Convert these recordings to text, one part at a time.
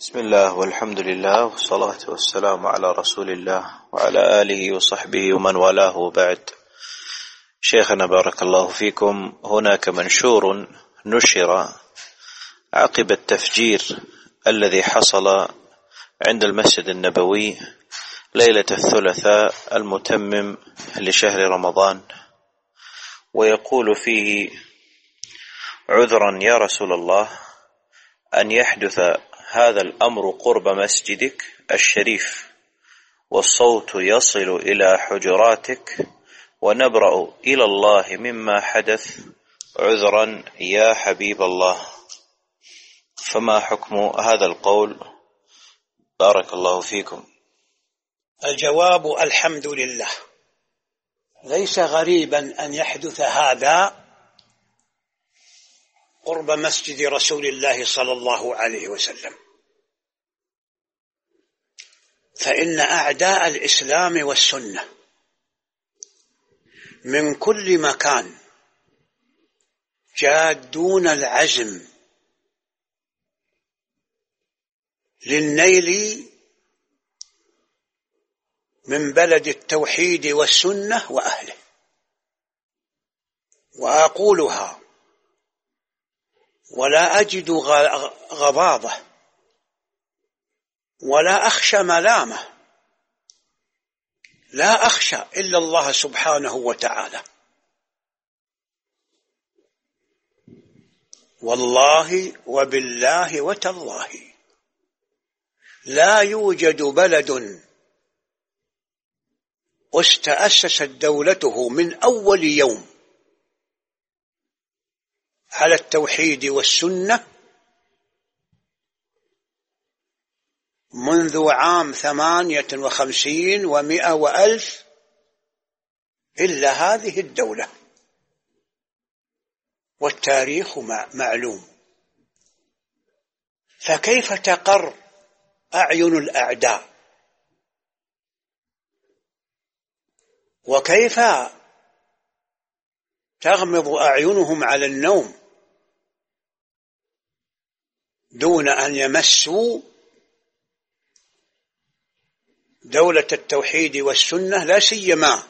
بسم الله والحمد لله والصلاة والسلام على رسول الله وعلى آله وصحبه ومن والاه وبعد. شيخنا بارك الله فيكم، هناك منشور نشر عقب التفجير الذي حصل عند المسجد النبوي ليلة الثلاثاء المتمم لشهر رمضان، ويقول فيه: عذرا يا رسول الله أن يحدث هذا الأمر قرب مسجدك الشريف والصوت يصل إلى حجراتك ونبرأ إلى الله مما حدث، عذرا يا حبيب الله. فما حكم هذا القول؟ بارك الله فيكم. الجواب: الحمد لله. ليس غريبا أن يحدث هذا قرب مسجد رسول الله صلى الله عليه وسلم، فإن أعداء الإسلام والسنة من كل مكان جادون العزم للنيل من بلد التوحيد والسنة وأهله. وأقولها ولا أجد غضاضة ولا أخشى ملامة، لا أخشى إلا الله سبحانه وتعالى. والله وبالله وتالله لا يوجد بلد استأسست دولته من أول يوم على التوحيد والسنة منذ عام 58 و100 و1000 إلا هذه الدولة، والتاريخ معلوم. فكيف تقر أعين الأعداء؟ وكيف تغمض أعينهم على النوم دون أن يمسوا دولة التوحيد والسنة، لا سيما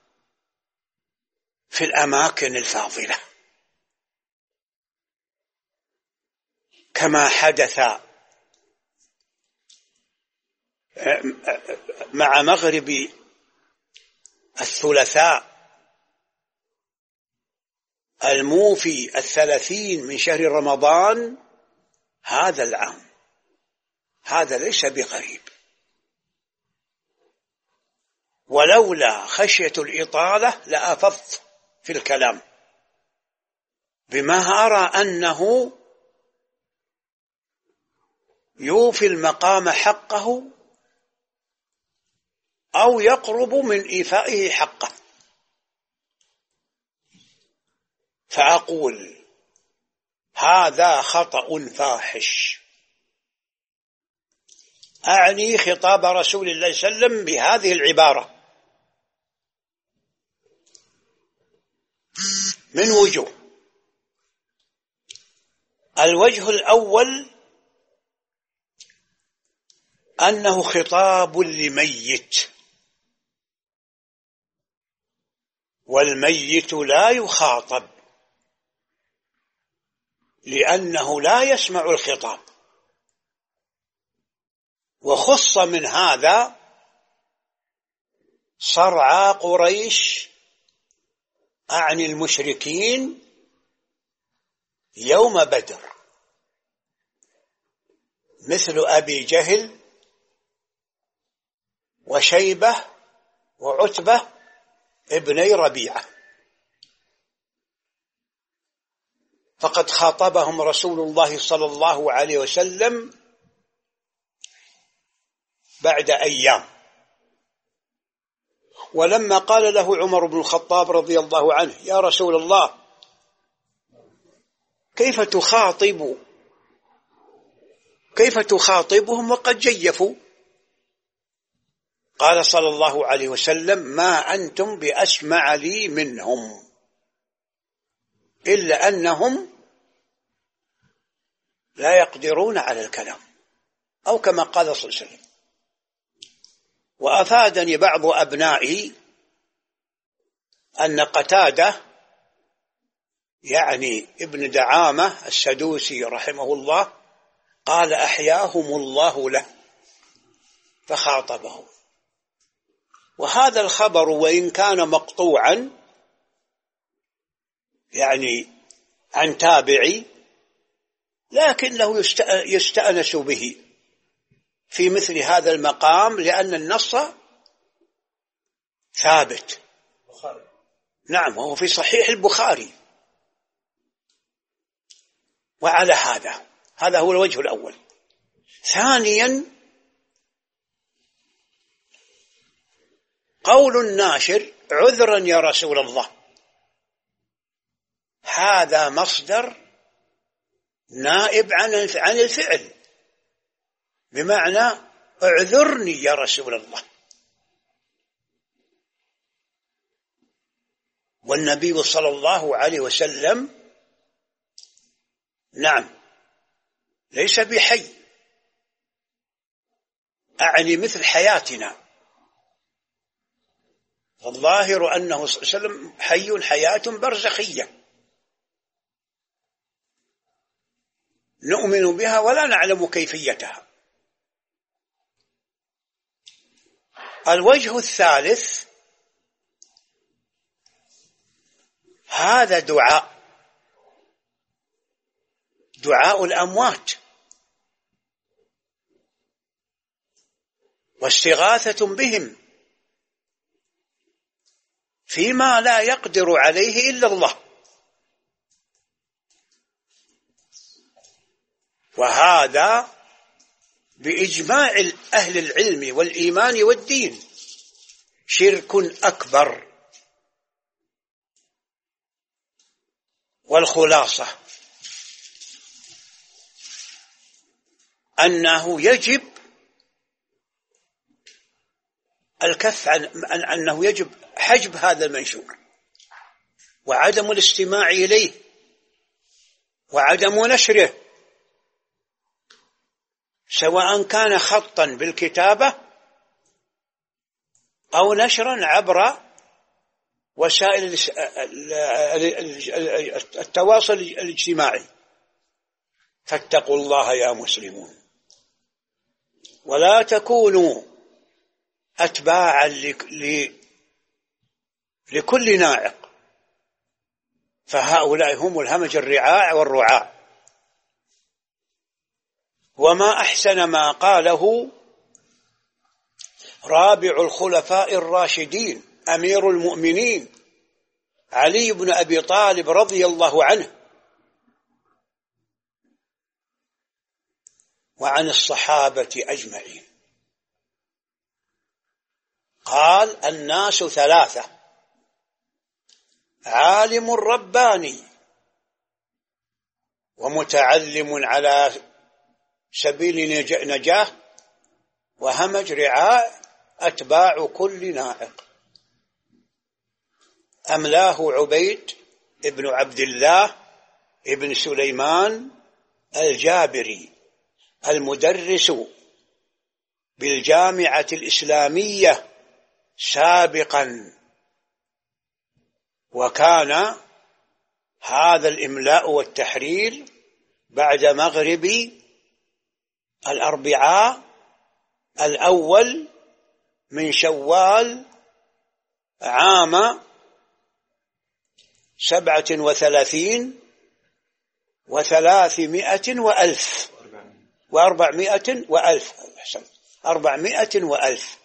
في الأماكن الفاضلة، كما حدث مع مغرب الثلاثاء الموفي 30 من شهر رمضان هذا العام. هذا ليس بغريب، ولولا خشية الإطالة لأفضت في الكلام، بما أرى أنه يوفي المقام حقه أو يقرب من إيفائه حقه. فأقول: هذا خطأ فاحش. أعني خطاب رسول الله صلى الله عليه وسلم بهذه العبارة من وجوه. الوجه الأول أنه خطاب لميت، والميت لا يخاطب لأنه لا يسمع الخطاب. وخص من هذا صرعى قريش عن المشركين يوم بدر، مثل أبي جهل وشيبة وعتبة ابني ربيعة، فقد خاطبهم رسول الله صلى الله عليه وسلم بعد أيام. ولما قال له عمر بن الخطاب رضي الله عنه: يا رسول الله، كيف تخاطبهم وقد جيفوا؟ قال صلى الله عليه وسلم: ما أنتم بأسمع لي منهم، إلا أنهم لا يقدرون على الكلام. أو كما قال صلى الله عليه وسلم. وأفادني بعض أبنائي أن قتادة يعني ابن دعامة السدوسي رحمه الله قال أحياهم الله له فخاطبهم. وهذا الخبر وإن كان مقطوعا يعني عن تابعي، لكنه يستأنس به في مثل هذا المقام، لأن النص ثابت. نعم، وهو في صحيح البخاري. وعلى هذا هو الوجه الأول. ثانيا، قول الناشر عذرا يا رسول الله، هذا مصدر نائب عن الفعل، بمعنى اعذرني يا رسول الله. والنبي صلى الله عليه وسلم نعم ليس بحي، أعني مثل حياتنا. الظاهر أنه صلى الله عليه وسلم حي حياة برزخية نؤمن بها ولا نعلم كيفيتها. الوجه الثالث، هذا دعاء الأموات واستغاثة بهم فيما لا يقدر عليه إلا الله. وهذا بإجماع أهل العلم والإيمان والدين شرك أكبر. والخلاصة أنه يجب الكف أنه يجب حجب هذا المنشور وعدم الاستماع إليه وعدم نشره، سواء كان خطا بالكتابة أو نشرا عبر وسائل التواصل الاجتماعي. فاتقوا الله يا مسلمون، ولا تكونوا أتباعا لكل ناعق، فهؤلاء هم الهمج الرعاع والرعاع. وما أحسن ما قاله رابع الخلفاء الراشدين أمير المؤمنين علي بن أبي طالب رضي الله عنه وعن الصحابة أجمعين. قال: الناس ثلاثة: عالم رباني، ومتعلم على سبيل نجاه، وهمج رعاء أتباع كل ناعق. أملاه عبيد ابن عبد الله ابن سليمان الجابري المدرس بالجامعة الإسلامية سابقا، وكان هذا الإملاء والتحرير بعد مغرب الأربعاء الأول من شوال عام 37 و300 وألف 400 وألف 400 وألف،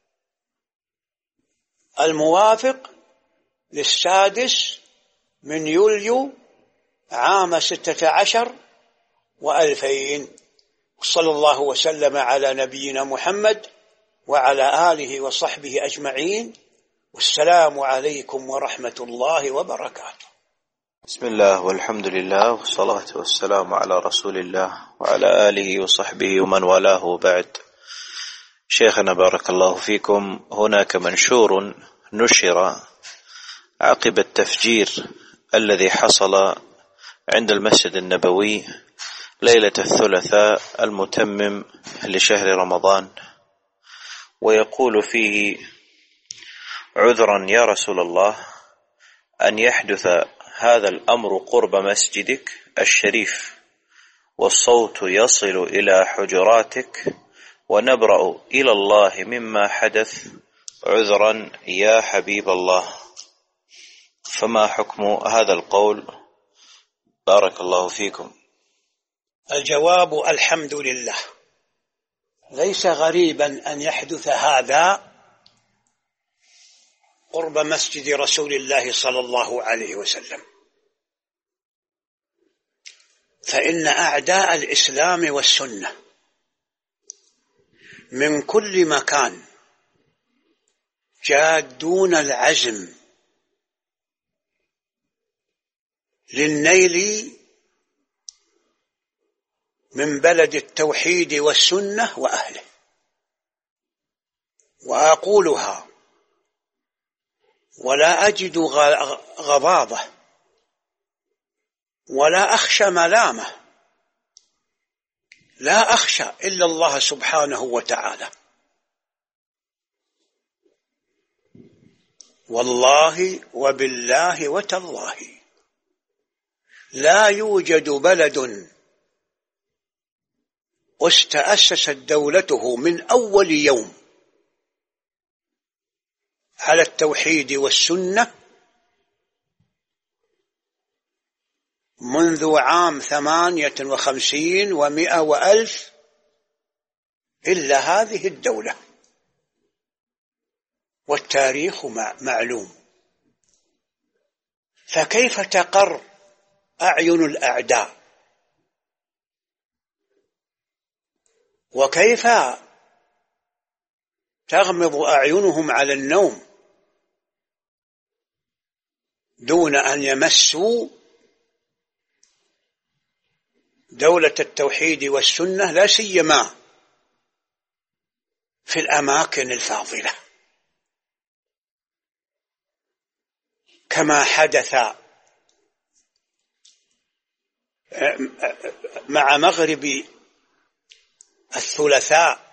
الموافق للسادس من يوليو عام 16 و2000. صلى الله وسلم على نبينا محمد وعلى آله وصحبه أجمعين، والسلام عليكم ورحمة الله وبركاته. بسم الله والحمد لله والصلاة والسلام على رسول الله وعلى آله وصحبه ومن والاه، بعد. شيخنا بارك الله فيكم، هناك منشور نشر عقب التفجير الذي حصل عند المسجد النبوي ليلة الثلاثاء المتمم لشهر رمضان، ويقول فيه: عذرا يا رسول الله أن يحدث هذا الأمر قرب مسجدك الشريف، والصوت يصل إلى حجراتك، ونبرأ إلى الله مما حدث، عذرا يا حبيب الله. فما حكم هذا القول؟ بارك الله فيكم. الجواب: الحمد لله. ليس غريبا أن يحدث هذا قرب مسجد رسول الله صلى الله عليه وسلم، فإن أعداء الإسلام والسنة من كل مكان جادون العزم للنيل من بلد التوحيد والسنة وأهله. وأقولها ولا أجد غضاضة ولا أخشى ملامة، لا أخشى إلا الله سبحانه وتعالى. والله وبالله وتالله لا يوجد بلد استأسست دولته من أول يوم على التوحيد والسنة منذ عام 58 و100 و1000 إلا هذه الدولة، والتاريخ معلوم. فكيف تقر أعين الأعداء؟ وكيف تغمض أعينهم على النوم دون أن يمسوا دولة التوحيد والسنة، لا سيما في الأماكن الفاضلة، كما حدث مع مغرب الثلاثاء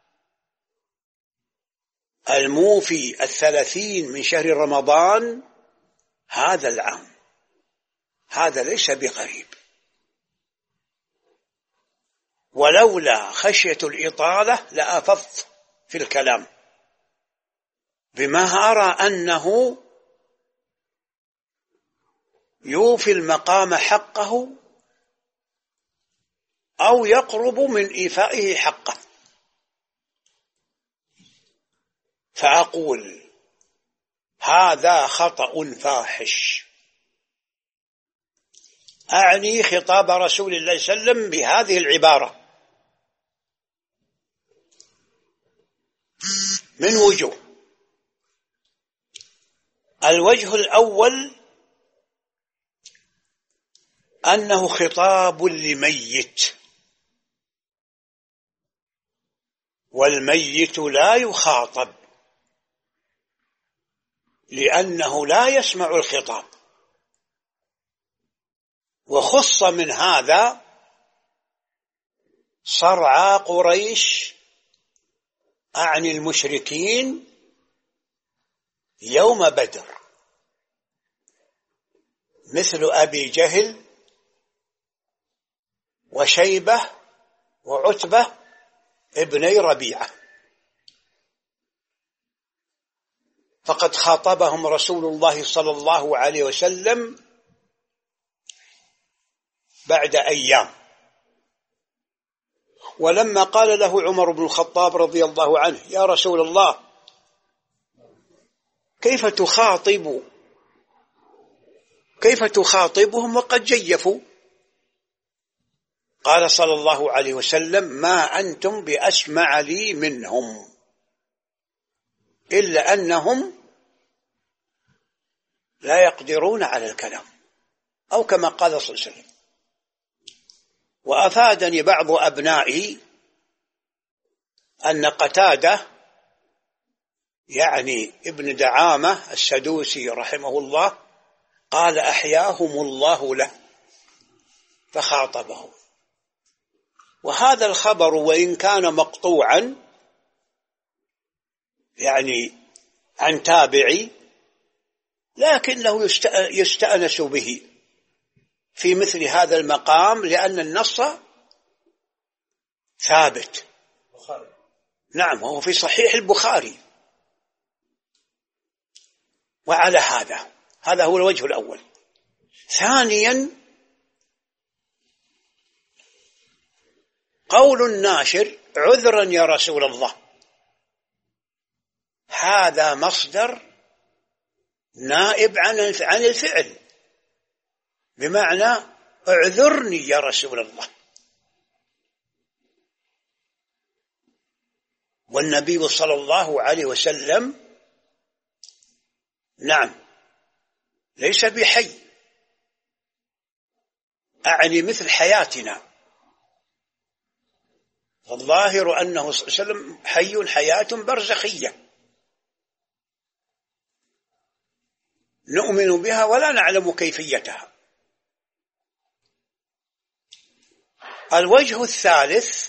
الموفي 30 من شهر رمضان هذا العام. هذا ليس بغريب، ولولا خشية الإطالة لأفضت في الكلام، بما أرى أنه يوفي المقام حقه أو يقرب من إيفائه حقه. فأقول هذا خطأ فاحش، أعني خطاب رسول الله صلى الله عليه وسلم بهذه العبارة من وجوه. الوجه الأول أنه خطاب لميت، والميت لا يخاطب لأنه لا يسمع الخطاب. وخص من هذا صرعى قريش، أعني المشركين، يوم بدر، مثل أبي جهل وشيبة وعتبة ابني ربيعة، فقد خاطبهم رسول الله صلى الله عليه وسلم بعد أيام. ولما قال له عمر بن الخطاب رضي الله عنه: يا رسول الله كيف تخاطبهم وقد جيفوا؟ قال صلى الله عليه وسلم: ما أنتم بأسمع لي منهم، إلا أنهم لا يقدرون على الكلام، أو كما قال صلى الله عليه وسلم. وأفادني بعض أبنائي أن قتادة، يعني ابن دعامة السدوسي رحمه الله، قال: أحياهم الله له فخاطبه. وهذا الخبر وإن كان مقطوعا يعني عن تابعي، لكنه يستأنس به في مثل هذا المقام، لأن النص ثابت. نعم، هو في صحيح البخاري. وعلى هذا هو الوجه الأول. ثانيا، قول الناشر عذرا يا رسول الله، هذا مصدر نائب عن الفعل، بمعنى اعذرني يا رسول الله. والنبي صلى الله عليه وسلم نعم ليس بحي، أعني مثل حياتنا، والظاهر أنه صلى الله عليه وسلم حي حياة برزخية نؤمن بها ولا نعلم كيفيتها. الوجه الثالث،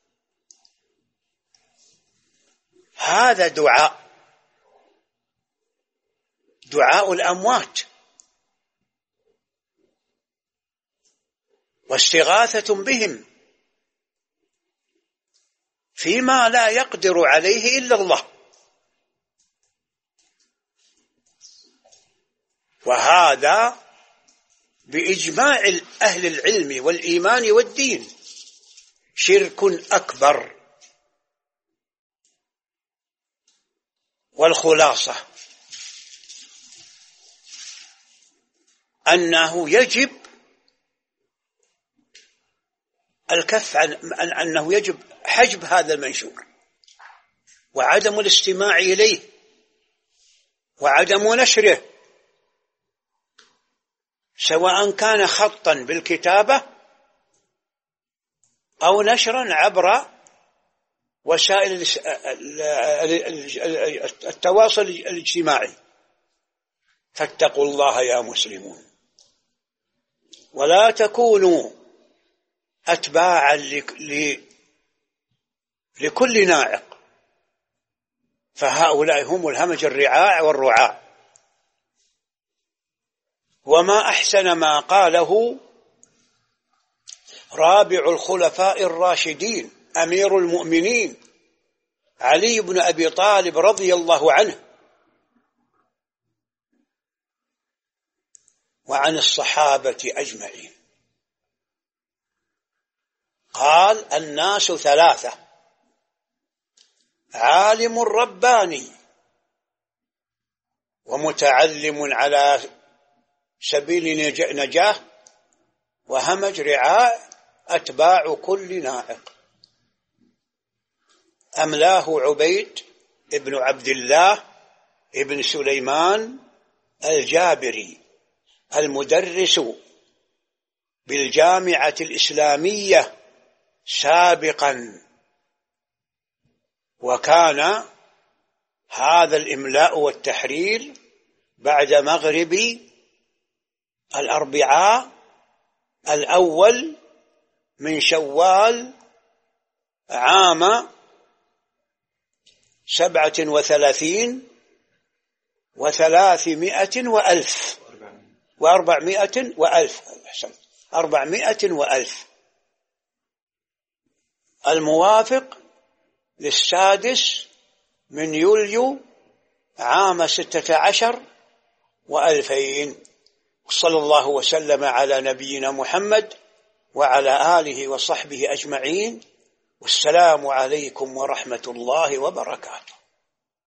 هذا دعاء الأموات واستغاثة بهم فيما لا يقدر عليه إلا الله، وهذا بإجماع أهل العلم والإيمان والدين شرك أكبر. والخلاصة أنه يجب الكف أنه يجب حجب هذا المنشور وعدم الاستماع إليه وعدم نشره، سواء كان خطا بالكتابة أو نشرا عبر وسائل التواصل الاجتماعي. فاتقوا الله يا مسلمون، ولا تكونوا أتباعا لكل ناعق، فهؤلاء هم الهمج الرعاع والرعاع. وما أحسن ما قاله رابع الخلفاء الراشدين أمير المؤمنين علي بن أبي طالب رضي الله عنه وعن الصحابة أجمعين. قال: الناس ثلاثة: عالم رباني، ومتعلم على سبيل نجاه، وهمج رعاع أتباع كل ناعق. أملاه عبيد ابن عبد الله ابن سليمان الجابري المدرس بالجامعة الإسلامية سابقا، وكان هذا الإملاء والتحرير بعد مغرب الأربعاء الأول من شوال عام 37 و300 وألف و400 وألف، 400 وألف، الموافق للسادس من يوليو عام 16 و2000. صلى الله وسلم على نبينا محمد وعلى آله وصحبه أجمعين، والسلام عليكم ورحمة الله وبركاته.